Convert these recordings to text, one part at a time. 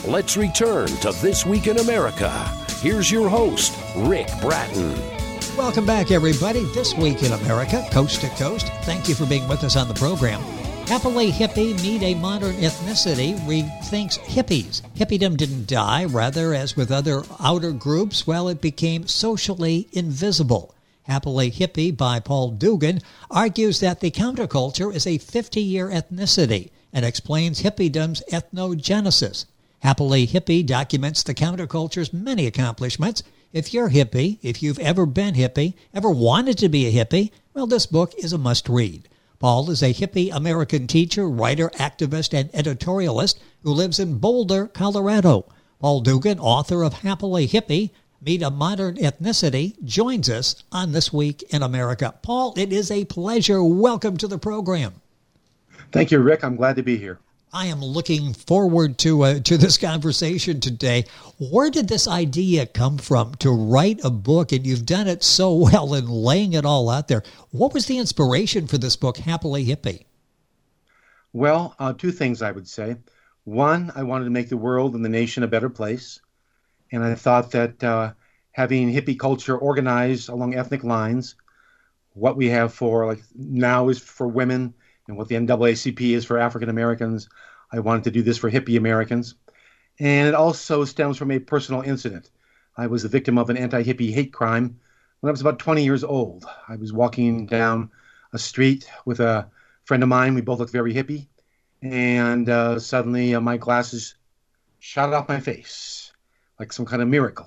Let's return to This Week in America. Here's your host, Rick Bratton. Welcome back, everybody. This Week in America, coast to coast. Thank you for being with us on the program. Happily Hippie, Meet a Modern Ethnicity, rethinks hippies. Hippiedom didn't die. Rather, as with other outer groups, well, it became socially invisible. Happily Hippie by Paul Dugan argues that the counterculture is a 50-year ethnicity and explains hippiedom's ethnogenesis. Happily Hippie documents the counterculture's many accomplishments. If you're hippie, if you've ever been hippie, ever wanted to be a hippie, well, this book is a must-read. Paul is a hippie American teacher, writer, activist, and editorialist who lives in Boulder, Colorado. Paul Dugan, author of Happily Hippie, Meet a Modern Ethnicity, joins us on This Week in America. Paul, it is a pleasure. Welcome to the program. Thank you, Rick. I'm glad to be here. I am looking forward to this conversation today. Where did this idea come from to write a book? And you've done it so well in laying it all out there. What was the inspiration for this book, Happily Hippie? Well, two things I would say. One, I wanted to make the world and the nation a better place. And I thought that having hippie culture organized along ethnic lines, what we have for like now is for women, and what the NAACP is for African Americans. I wanted to do this for hippie Americans. And it also stems from a personal incident. I was the victim of an anti-hippie hate crime when I was about 20 years old. I was walking down a street with a friend of mine. We both looked very hippie. And suddenly my glasses shot off my face like some kind of miracle.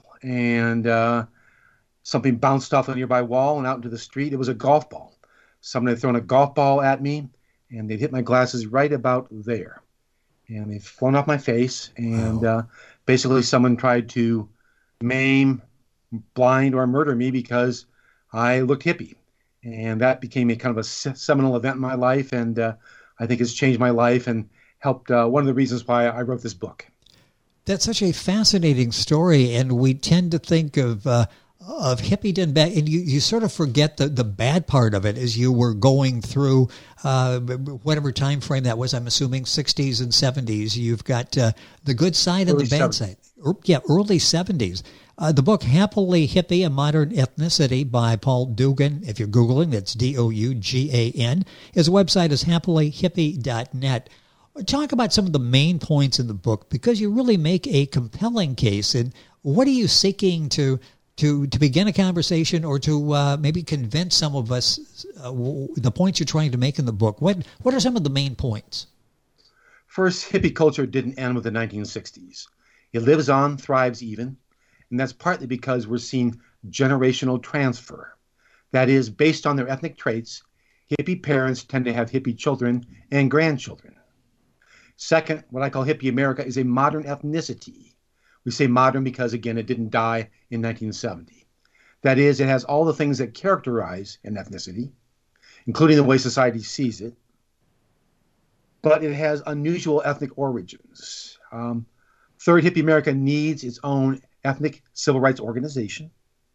And something bounced off a nearby wall and out into the street. It was a golf ball. Someone had thrown a golf ball at me, and they'd hit my glasses right about there. And they've flown off my face. And basically someone tried to maim, blind, or murder me because I looked hippie. And that became a kind of a seminal event in my life. And I think it's changed my life and helped one of the reasons why I wrote this book. That's such a fascinating story. And we tend to think of hippiedom back, and you sort of forget the bad part of it as you were going through whatever time frame that was. I'm assuming 60s and 70s. You've got the good side and the bad side. Yeah, early 70s. The book Happily Hippie, A Modern Ethnicity by Paul Dugan. If you're Googling, that's Dougan. His website is happilyhippie.net. Talk about some of the main points in the book, because you really make a compelling case. And what are you seeking to begin a conversation, or to maybe convince some of us the points you're trying to make in the book? What are some of the main points? First, hippie culture didn't end with the 1960s. It lives on, thrives even, and that's partly because we're seeing generational transfer. That is, based on their ethnic traits, hippie parents tend to have hippie children and grandchildren. Second, what I call hippie America is a modern ethnicity. We say modern because, again, it didn't die in 1970. That is, it has all the things that characterize an ethnicity, including the way society sees it, but it has unusual ethnic origins. Third, hippie America needs its own ethnic civil rights organization.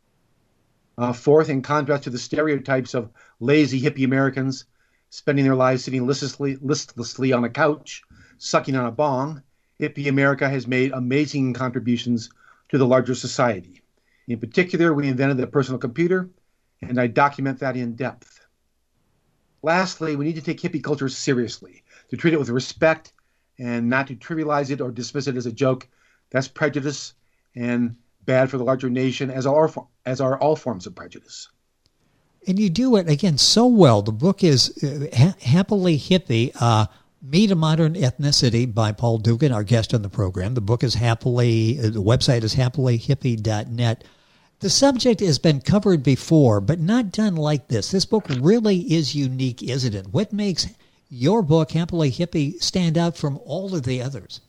Fourth, in contrast to the stereotypes of lazy hippie Americans spending their lives sitting listlessly on a couch, sucking on a bong, hippie America has made amazing contributions to the larger society. In particular, we invented the personal computer, and I document that in depth. Lastly, we need to take hippie culture seriously, to treat it with respect and not to trivialize it or dismiss it as a joke. That's prejudice and bad for the larger nation, as are all forms of prejudice. And you do it, again, so well. The book is Happily Hippie, Meet a Modern Ethnicity by Paul Dugan, our guest on the program. The book is the website is happilyhippie.net. The subject has been covered before, but not done like this. This book really is unique, isn't it? What makes your book, Happily Hippie, stand out from all of the others?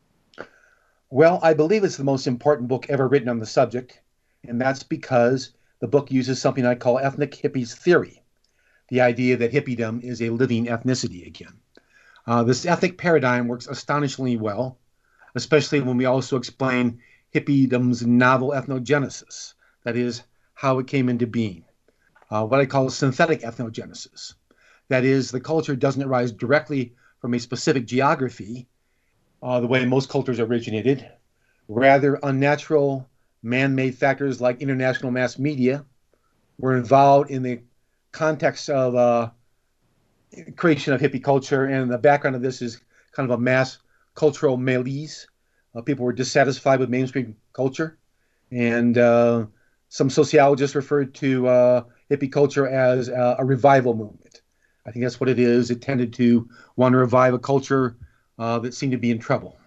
Well, I believe it's the most important book ever written on the subject, and that's because the book uses something I call ethnic hippies theory, the idea that hippiedom is a living ethnicity again. This ethnic paradigm works astonishingly well, especially when we also explain hippiedom's novel ethnogenesis, that is, how it came into being, what I call synthetic ethnogenesis. That is, the culture doesn't arise directly from a specific geography. the way most cultures originated. Rather, unnatural, man-made factors like international mass media were involved in the context of creation of hippie culture, and the background of this is kind of a mass cultural malaise. People were dissatisfied with mainstream culture, and some sociologists referred to hippie culture as a revival movement. I think that's what it is. It tended to want to revive a culture that seemed to be in trouble.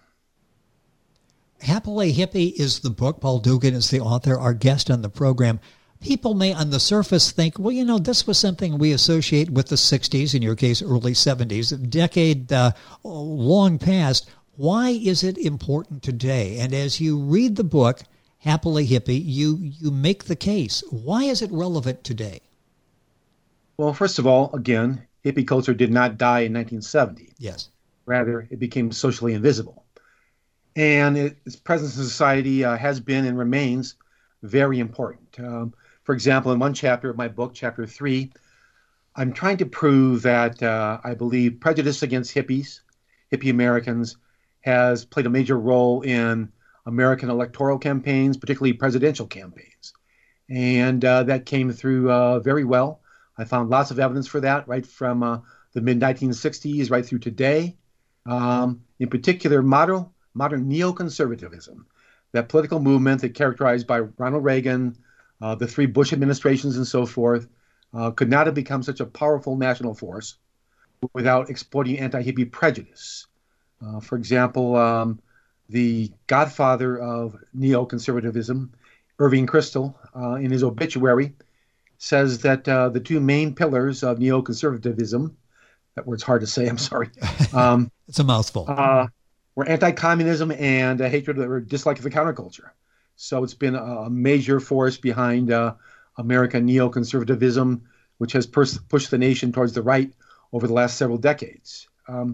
Happily Hippie is the book. Paul Dugan is the author, our guest on the program. People may on the surface think, well, this was something we associate with the 60s, in your case, early 70s, a decade long past. Why is it important today? And as you read the book, Happily Hippie, you make the case. Why is it relevant today? Well, first of all, again, hippie culture did not die in 1970. Yes. Rather, it became socially invisible. And its presence in society has been and remains very important. For example, in one chapter of my book, Chapter 3, I'm trying to prove that I believe prejudice against hippies, hippie Americans, has played a major role in American electoral campaigns, particularly presidential campaigns. And that came through very well. I found lots of evidence for that, right from the mid-1960s right through today. In particular, modern neoconservatism, that political movement that characterized by Ronald Reagan, the 3 Bush administrations and so forth, could not have become such a powerful national force without exploiting anti-hippie prejudice. For example, the godfather of neoconservatism, Irving Kristol, in his obituary, says that the 2 main pillars of neoconservatism, that word's hard to say, I'm sorry. It's a mouthful. Were anti-communism and hatred or dislike of the counterculture. So it's been a major force behind American neoconservatism, which has pushed the nation towards the right over the last several decades.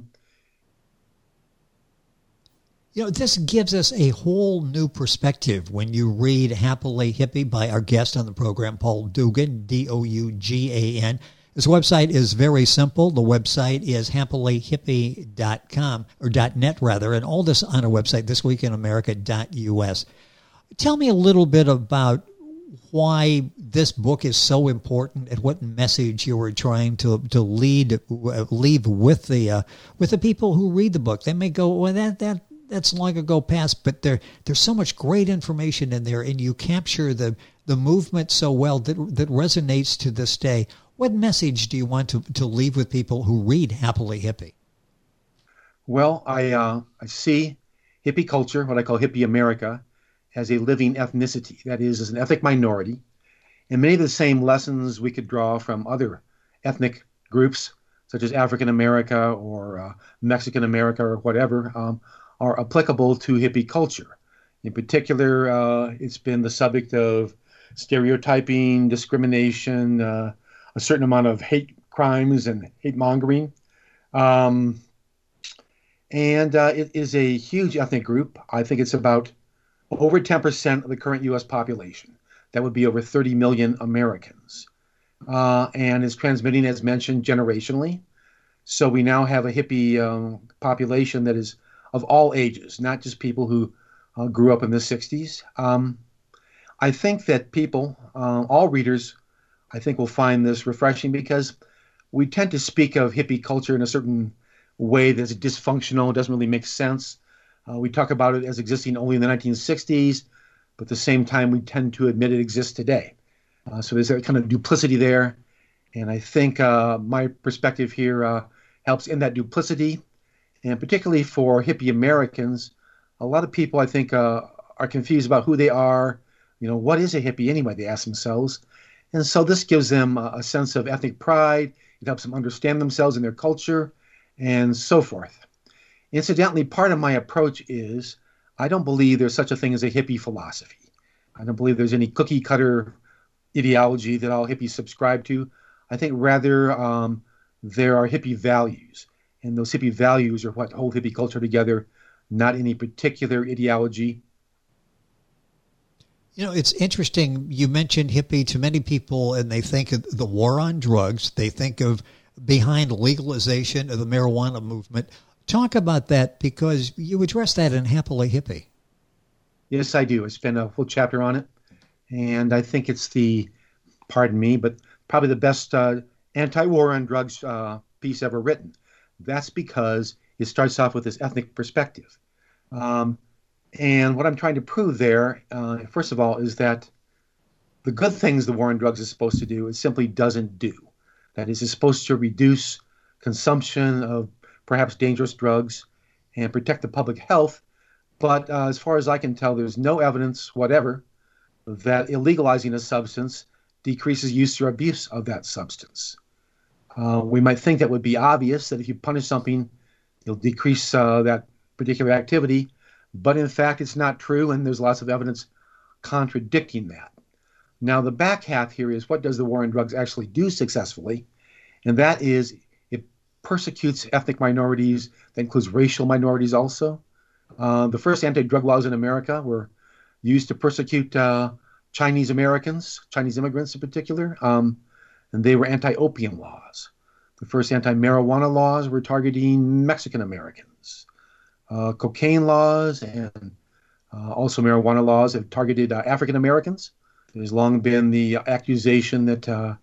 This gives us a whole new perspective when you read Happily Hippie by our guest on the program, Paul Dugan, Dougan. His website is very simple. The website is happilyhippie.com, or .net rather, and all this on our website, thisweekinamerica.us. Tell me a little bit about why this book is so important and what message you were trying to leave with the people who read the book. They may go, well, that's long ago past, but there's so much great information in there, and you capture the movement so well that resonates to this day. What message do you want to leave with people who read Happily Hippie? Well, I see hippie culture, what I call hippie America, as a living ethnicity. That is, as an ethnic minority. And many of the same lessons we could draw from other ethnic groups, such as African America or Mexican America or whatever, are applicable to hippie culture. In particular, it's been the subject of stereotyping, discrimination, a certain amount of hate crimes and hate mongering. And it is a huge ethnic group. I think it's about over 10% of the current U.S. population. That would be over 30 million Americans. And is transmitting, as mentioned, generationally. So we now have a hippie population that is of all ages, not just people who grew up in the 60s. I think that people, all readers, I think will find this refreshing because we tend to speak of hippie culture in a certain way that's dysfunctional, doesn't really make sense. We talk about it as existing only in the 1960s, but at the same time, we tend to admit it exists today. So there's a kind of duplicity there. And I think my perspective here helps in that duplicity. And particularly for hippie Americans, a lot of people, I think, are confused about who they are. What is a hippie anyway, they ask themselves. And so this gives them a sense of ethnic pride. It helps them understand themselves and their culture and so forth. Incidentally, part of my approach is I don't believe there's such a thing as a hippie philosophy. I don't believe there's any cookie cutter ideology that all hippies subscribe to. I think rather there are hippie values. And those hippie values are what hold hippie culture together, not any particular ideology. It's interesting. You mentioned hippie to many people, and they think of the war on drugs. They think of behind legalization of the marijuana movement, Talk about that, because you address that in Happily Hippie. Yes, I do. I spent a whole chapter on it. And I think it's pardon me, but probably the best anti-war on drugs piece ever written. That's because it starts off with this ethnic perspective. And what I'm trying to prove there, first of all, is that the good things the war on drugs is supposed to do, it simply doesn't do. That is, it's supposed to reduce consumption of perhaps dangerous drugs and protect the public health. But as far as I can tell, there's no evidence whatever that illegalizing a substance decreases use or abuse of that substance. We might think that would be obvious, that if you punish something, you'll decrease that particular activity. But in fact, it's not true, and there's lots of evidence contradicting that. Now, the back half here is, what does the war on drugs actually do successfully? And that is, it persecutes ethnic minorities. That includes racial minorities also. The first anti-drug laws in America were used to persecute Chinese Americans, Chinese immigrants in particular, and they were anti-opium laws. The first anti-marijuana laws were targeting Mexican Americans. Cocaine laws and also marijuana laws have targeted African Americans. There's long been the accusation that, the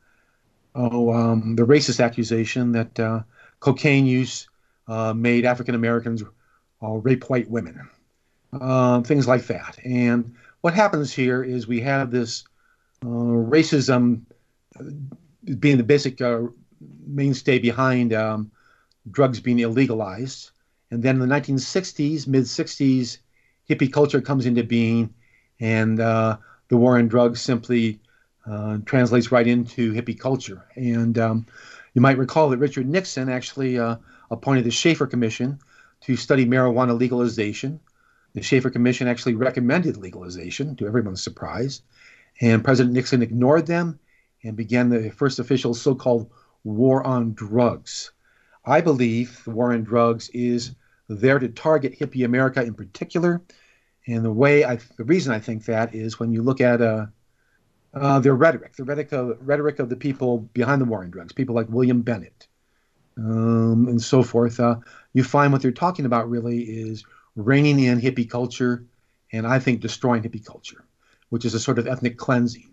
racist accusation that cocaine use made African Americans rape white women, things like that. And what happens here is we have this racism being the basic mainstay behind drugs being illegalized. And then in the 1960s, mid-60s, hippie culture comes into being, and the war on drugs simply translates right into hippie culture. And you might recall that Richard Nixon actually appointed the Schaefer Commission to study marijuana legalization. The Schaefer Commission actually recommended legalization, to everyone's surprise, and President Nixon ignored them and began the first official so-called war on drugs. I believe the war on drugs is there to target hippie America in particular. And the reason I think that is when you look at their rhetoric, the rhetoric of the people behind the war on drugs, people like William Bennett and so forth, you find what they're talking about really is reining in hippie culture, and I think destroying hippie culture, which is a sort of ethnic cleansing.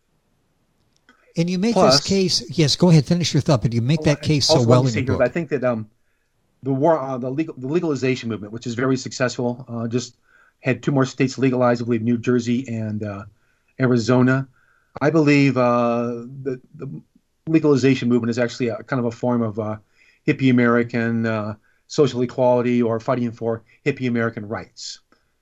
And you make this case. Yes, go ahead, finish your thought. But you make that case so well in your book. I think that the legalization movement, which is very successful, just had 2 more states legalized, I believe New Jersey and Arizona. I believe the legalization movement is actually a kind of a form of hippie American social equality, or fighting for hippie American rights.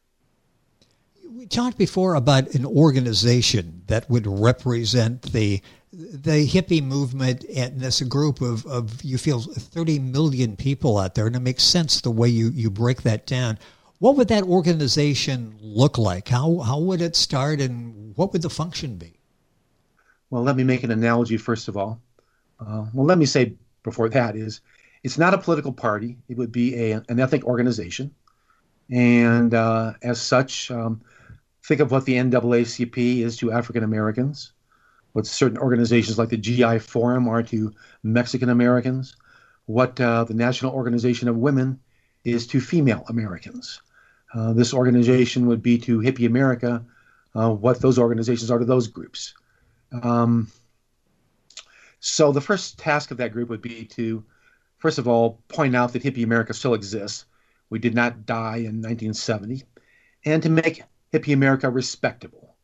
We talked before about an organization that would represent the hippie movement, and there's a group of you feel 30 million people out there, and it makes sense the way you break that down. What would that organization look like? How would it start, and what would the function be? Well, let me make an analogy first of all. Let me say before that is, it's not a political party. It would be an ethnic organization. And as such, think of what the NAACP is to African Americans, what certain organizations like the GI Forum are to Mexican Americans, what the National Organization of Women is to female Americans. This organization would be to hippie America what those organizations are to those groups. So the first task of that group would be to, first of all, point out that hippie America still exists. We did not die in 1970. And to make hippie America respectable.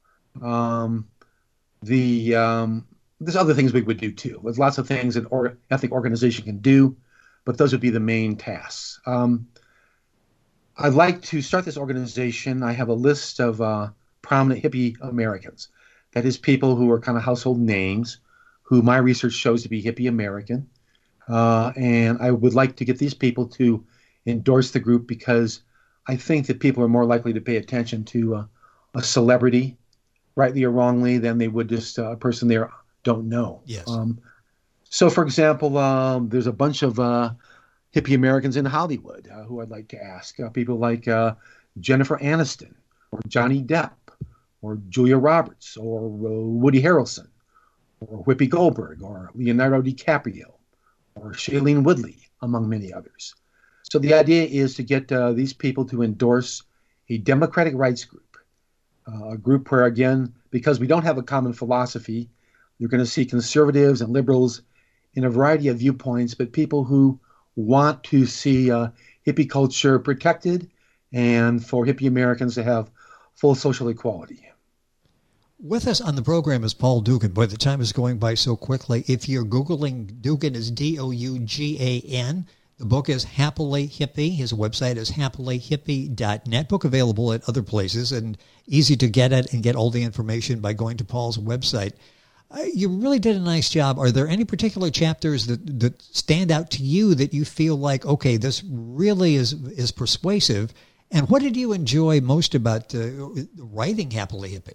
There's other things we would do too. There's lots of things an ethnic organization can do, but those would be the main tasks. I'd like to start this organization. I have a list of prominent hippie Americans. That is, people who are kind of household names, who my research shows to be hippie American. And I would like to get these people to endorse the group, because I think that people are more likely to pay attention to a celebrity, rightly or wrongly, than they would just a person they don't know. Yes. So, for example, there's a bunch of hippie Americans in Hollywood who I'd like to ask. People like Jennifer Aniston, or Johnny Depp, or Julia Roberts, or Woody Harrelson, or Whoopi Goldberg, or Leonardo DiCaprio, or Shailene Woodley, among many others. So the idea is to get these people to endorse a democratic rights group, a group where, again, because we don't have a common philosophy, you're going to see conservatives and liberals in a variety of viewpoints, but people who want to see hippie culture protected and for hippie Americans to have full social equality. With us on the program is Paul Dugan. Boy, the time is going by so quickly. If you're Googling Dugan, is Dougan. The book is Happily Hippie. His website is happilyhippie.net. Book available at other places and easy to get it and get all the information by going to Paul's website. You really did a nice job. Are there any particular chapters that stand out to you that you feel like, okay, this really is persuasive? And what did you enjoy most about writing Happily Hippie?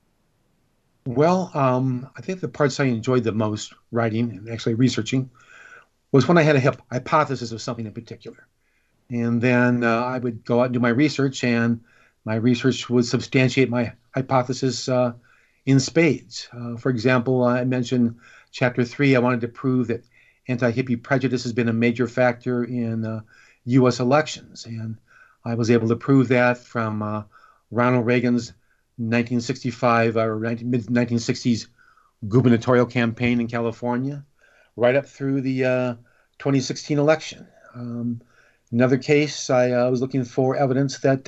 Well, I think the parts I enjoyed the most writing and actually researching was when I had a hypothesis of something in particular. And then I would go out and do my research, and my research would substantiate my hypothesis in spades. For example, I mentioned Chapter 3. I wanted to prove that anti-hippie prejudice has been a major factor in U.S. elections. And I was able to prove that from Ronald Reagan's 1965 or mid-1960s gubernatorial campaign in California, right up through the 2016 election. Another case, I was looking for evidence that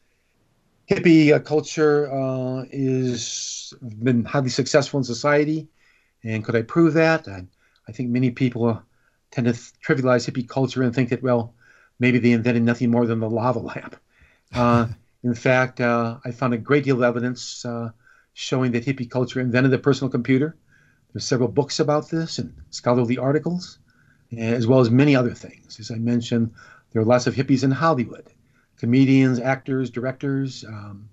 hippie culture is been highly successful in society, and could I prove that? I think many people tend to trivialize hippie culture and think that, well, maybe they invented nothing more than the lava lamp. In fact, I found a great deal of evidence showing that hippie culture invented the personal computer. There's several books about this and scholarly articles, as well as many other things. As I mentioned, there are lots of hippies in Hollywood, comedians, actors, directors.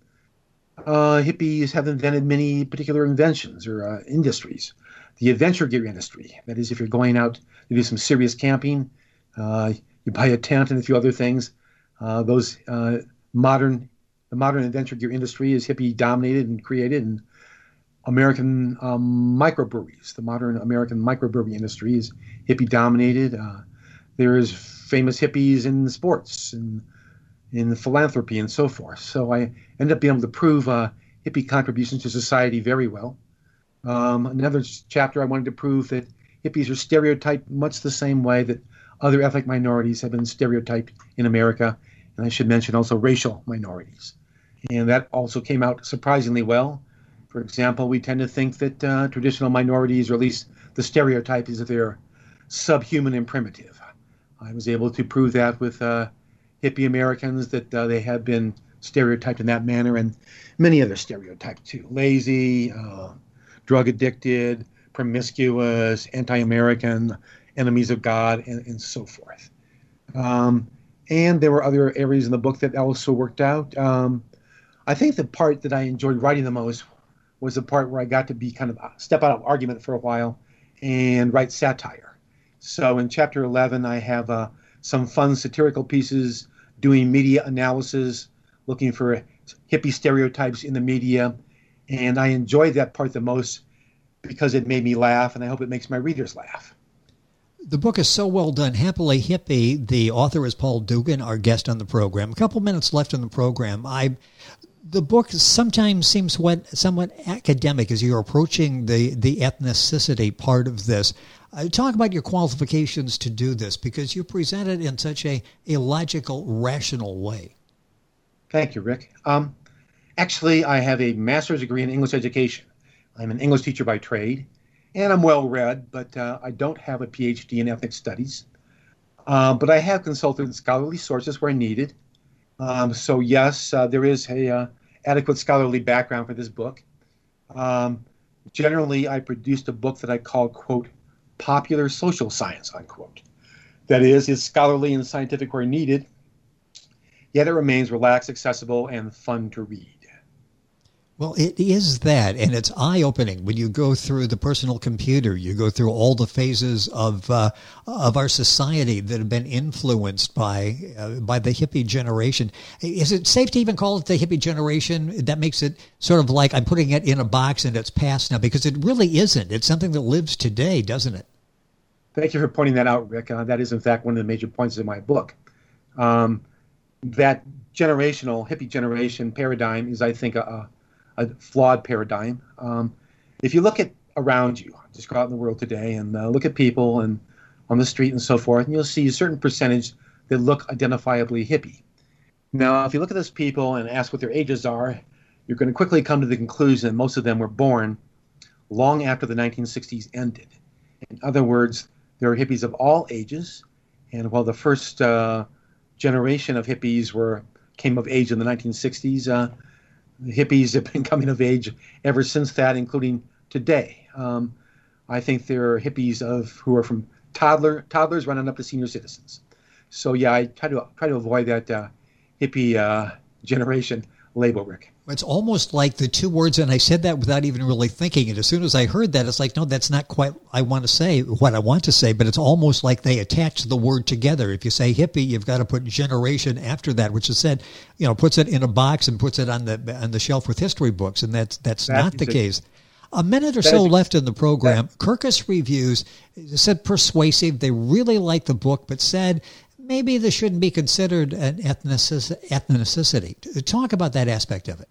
Hippies have invented many particular inventions or industries. The adventure gear industry, that is, if you're going out to do some serious camping, you buy a tent and a few other things. The modern adventure gear industry is hippie dominated and created. And American microbreweries, the modern American microbrewery industry is hippie dominated. There is famous hippies in sports and in philanthropy and so forth. So I ended up being able to prove hippie contributions to society very well. Another chapter, I wanted to prove that hippies are stereotyped much the same way that other ethnic minorities have been stereotyped in America. And I should mention also racial minorities. And that also came out surprisingly well. For example, we tend to think that traditional minorities, or at least the stereotype, is that they're subhuman and primitive. I was able to prove that with hippie Americans, that they have been stereotyped in that manner, and many other stereotypes too. Lazy, drug addicted, promiscuous, anti-American, enemies of God, and so forth. And there were other areas in the book that also worked out. I think the part that I enjoyed writing the most was the part where I got to be kind of step out of argument for a while and write satire. So in Chapter 11, I have some fun satirical pieces doing media analysis, looking for hippie stereotypes in the media. And I enjoyed that part the most because it made me laugh, and I hope it makes my readers laugh. The book is so well done. Happily Hippie. The author is Paul Dugan, our guest on the program. A couple minutes left in the program. The book sometimes seems somewhat academic as you're approaching the ethnicity part of this. Talk about your qualifications to do this, because you present it in such a logical, rational way. Thank you, Rick. Actually, I have a master's degree in English education. I'm an English teacher by trade, and I'm well-read, but I don't have a PhD in ethnic studies. But I have consulted scholarly sources where needed. So yes, there is a adequate scholarly background for this book. Generally, I produced a book that I call, quote, popular social science, unquote. That is scholarly and scientific where needed, yet it remains relaxed, accessible, and fun to read. Well, it is that, and it's eye-opening when you go through the personal computer. You go through all the phases of our society that have been influenced by the hippie generation. Is it safe to even call it the hippie generation? That makes it sort of like I'm putting it in a box and it's past now, because it really isn't. It's something that lives today, doesn't it? Thank you for pointing that out, Rick. That is, in fact, one of the major points in my book. That generational hippie generation paradigm is, I think, a flawed paradigm. If you look at around you, just go out in the world today and look at people and on the street and so forth, and you'll see a certain percentage that look identifiably hippie. Now, if you look at those people and ask what their ages are, you're going to quickly come to the conclusion that most of them were born long after the 1960s ended. In other words, there are hippies of all ages, and while the first generation of hippies came of age in the 1960s, the hippies have been coming of age ever since that, including today. I think there are hippies who are from toddlers running up to senior citizens. So yeah, I try to avoid that hippie generation label, Rick. It's almost like the two words, and I said that without even really thinking it. As soon as I heard that, it's like, no, that's not quite what I want to say, but it's almost like they attach the word together. If you say hippie, you've got to put generation after that, which is said, puts it in a box and puts it on the shelf with history books, and that's not the case. A minute or so left in the program. Kirkus Reviews said persuasive. They really liked the book, but said maybe this shouldn't be considered an ethnicity. Talk about that aspect of it.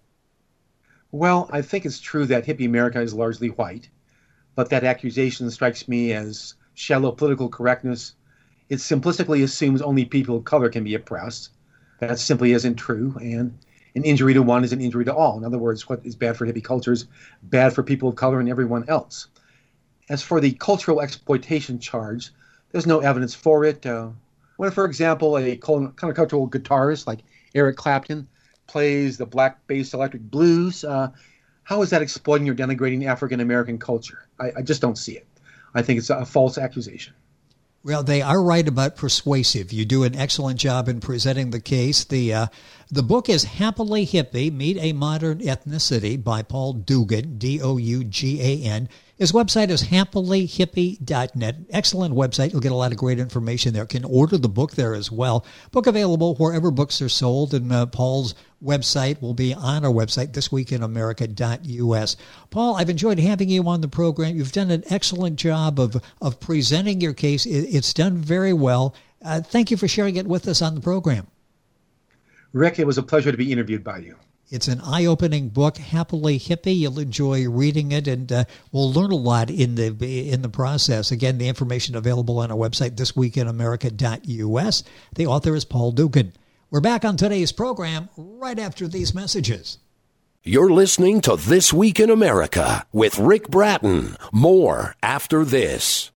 Well, I think it's true that hippie America is largely white, but that accusation strikes me as shallow political correctness. It simplistically assumes only people of color can be oppressed. That simply isn't true, and an injury to one is an injury to all. In other words, what is bad for hippie culture is bad for people of color and everyone else. As for the cultural exploitation charge, there's no evidence for it. When, for example, a countercultural guitarist like Eric Clapton plays the black bass electric blues, how is that exploiting or denigrating African-American culture? I just don't see it. I think it's a false accusation. Well, they are right about persuasive. You do an excellent job in presenting the case. The book is Happily Hippie, Meet a Modern Ethnicity by Paul Duggan, Dougan. His website is happilyhippie.net. Excellent website. You'll get a lot of great information there. You can order the book there as well. Book available wherever books are sold, and Paul's website will be on our website, thisweekinamerica.us. Paul, I've enjoyed having you on the program. You've done an excellent job of presenting your case. It's done very well. Thank you for sharing it with us on the program. Rick, it was a pleasure to be interviewed by you. It's an eye-opening book, Happily Hippie. You'll enjoy reading it, and we'll learn a lot in the process. Again, the information available on our website, thisweekinamerica.us. The author is Paul Duggan. We're back on today's program right after these messages. You're listening to This Week in America with Rick Bratton. More after this.